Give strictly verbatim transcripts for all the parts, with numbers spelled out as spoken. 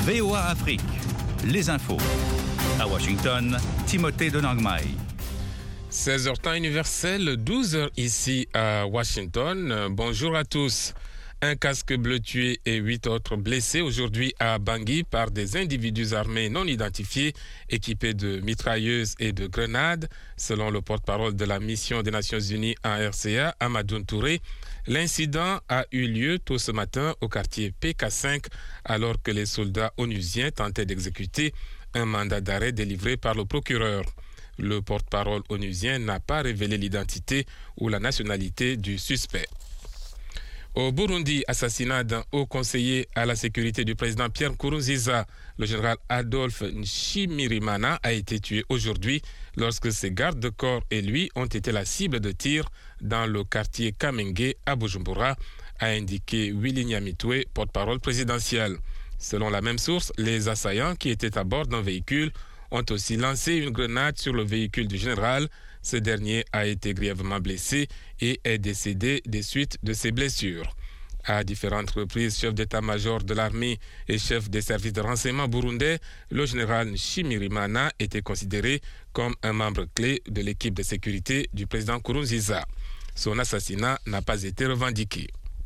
V O A Afrique, les infos. À Washington, Timothée de Nangmai. seize heures temps universel, douze heures ici à Washington. Bonjour à tous. Un casque bleu tué et huit autres blessés aujourd'hui à Bangui par des individus armés non identifiés équipés de mitrailleuses et de grenades. Selon le porte-parole de la mission des Nations Unies en R C A, Amadou Touré, l'incident a eu lieu tôt ce matin au quartier P K cinq alors que les soldats onusiens tentaient d'exécuter un mandat d'arrêt délivré par le procureur. Le porte-parole onusien n'a pas révélé l'identité ou la nationalité du suspect. Au Burundi, assassinat d'un haut conseiller à la sécurité du président Pierre Nkurunziza, le général Adolphe Nshimirimana a été tué aujourd'hui lorsque ses gardes-corps et lui ont été la cible de tirs dans le quartier Kamenge à Bujumbura, a indiqué Willy Nyamitwe, porte-parole présidentiel. Selon la même source, les assaillants qui étaient à bord d'un véhicule ont aussi lancé une grenade sur le véhicule du général. Ce dernier a été grièvement blessé et est décédé des suites de ses blessures. À différentes reprises, chef d'état-major de l'armée et chef des services de renseignement burundais, le général Nshimirimana était considéré comme un membre clé de l'équipe de sécurité du président Nkurunziza. Son assassinat n'a pas été revendiqué.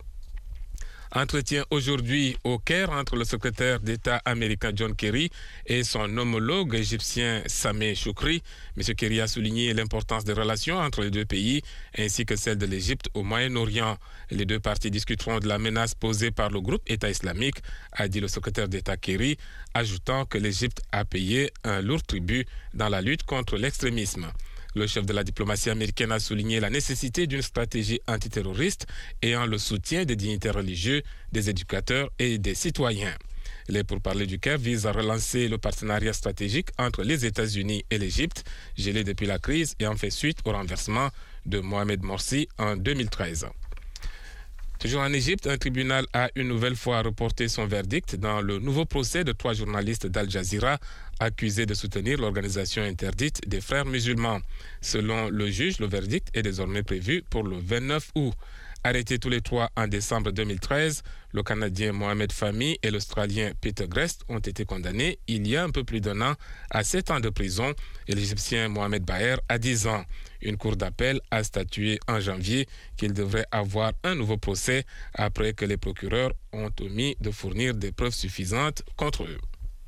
Entretien aujourd'hui au Caire entre le secrétaire d'État américain John Kerry et son homologue égyptien Sameh Choukri. M. Kerry a souligné l'importance des relations entre les deux pays ainsi que celle de l'Égypte au Moyen-Orient. Les deux parties discuteront de la menace posée par le groupe État islamique, a dit le secrétaire d'État Kerry, ajoutant que l'Égypte a payé un lourd tribut dans la lutte contre l'extrémisme. Le chef de la diplomatie américaine a souligné la nécessité d'une stratégie antiterroriste ayant le soutien des dignitaires religieux, des éducateurs et des citoyens. Les pourparlers du Caire visent à relancer le partenariat stratégique entre les États-Unis et l'Égypte, gelé depuis la crise et en fait suite au renversement de Mohamed Morsi en deux mille treize. Toujours en Égypte, un tribunal a une nouvelle fois reporté son verdict dans le nouveau procès de trois journalistes d'Al Jazeera accusés de soutenir l'organisation interdite des frères musulmans. Selon le juge, le verdict est désormais prévu pour le vingt-neuf août. Arrêtés tous les trois en décembre deux mille treize, le Canadien Mohamed Fahmy et l'Australien Peter Grest ont été condamnés il y a un peu plus d'un an à sept ans de prison et l'Égyptien Mohamed Baher à dix ans. Une cour d'appel a statué en janvier qu'il devrait avoir un nouveau procès après que les procureurs ont omis de fournir des preuves suffisantes contre eux.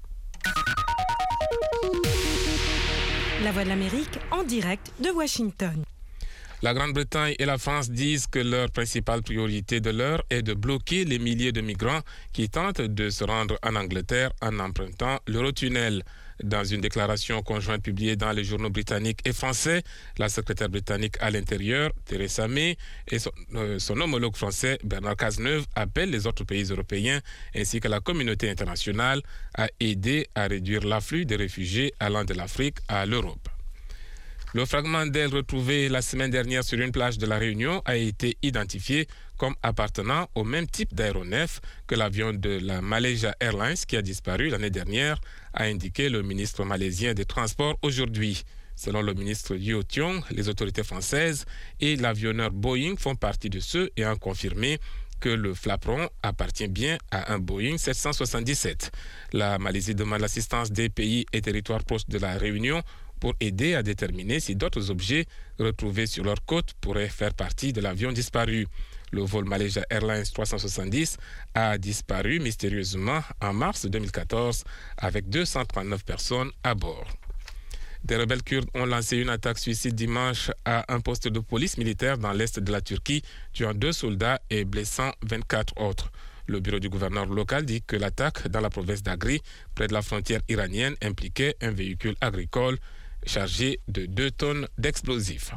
La Voix de l'Amérique en direct de Washington. La Grande-Bretagne et la France disent que leur principale priorité de l'heure est de bloquer les milliers de migrants qui tentent de se rendre en Angleterre en empruntant l'Eurotunnel. Dans une déclaration conjointe publiée dans les journaux britanniques et français, la secrétaire britannique à l'intérieur, Theresa May, et son, euh, son homologue français, Bernard Cazeneuve, appellent les autres pays européens ainsi que la communauté internationale à aider à réduire l'afflux des réfugiés allant de l'Afrique à l'Europe. Le fragment d'aile retrouvé la semaine dernière sur une plage de La Réunion a été identifié comme appartenant au même type d'aéronef que l'avion de la Malaysia Airlines qui a disparu l'année dernière, a indiqué le ministre malaisien des Transports aujourd'hui. Selon le ministre Yeo Tiong, les autorités françaises et l'avionneur Boeing font partie de ceux ayant confirmé que le flaperon appartient bien à un Boeing sept cent soixante-dix-sept. La Malaisie demande l'assistance des pays et territoires proches de La Réunion pour aider à déterminer si d'autres objets retrouvés sur leur côte pourraient faire partie de l'avion disparu. Le vol Malaysia Airlines trois cent soixante-dix a disparu mystérieusement en mars deux mille quatorze avec deux cent trente-neuf personnes à bord. Des rebelles kurdes ont lancé une attaque suicide dimanche à un poste de police militaire dans l'est de la Turquie, tuant deux soldats et blessant vingt-quatre autres. Le bureau du gouverneur local dit que l'attaque dans la province d'Agri, près de la frontière iranienne, impliquait un véhicule agricole chargé de deux tonnes d'explosifs.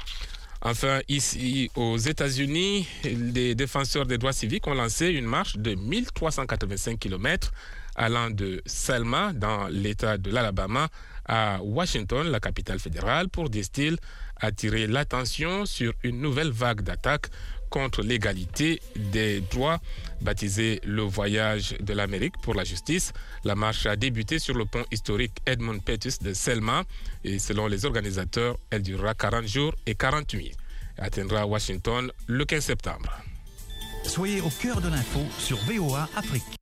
Enfin, ici aux États-Unis, les défenseurs des droits civiques ont lancé une marche de mille trois cent quatre-vingt-cinq kilomètres allant de Selma, dans l'État de l'Alabama, à Washington, la capitale fédérale, pour, disent-ils, attirer l'attention sur une nouvelle vague d'attaques contre l'égalité des droits, baptisée le voyage de l'Amérique pour la justice. La marche a débuté sur le pont historique Edmund Pettus de Selma et selon les organisateurs, elle durera quarante jours et quarante nuits. Elle atteindra Washington le quinze septembre. Soyez au cœur de l'info sur V O A Afrique.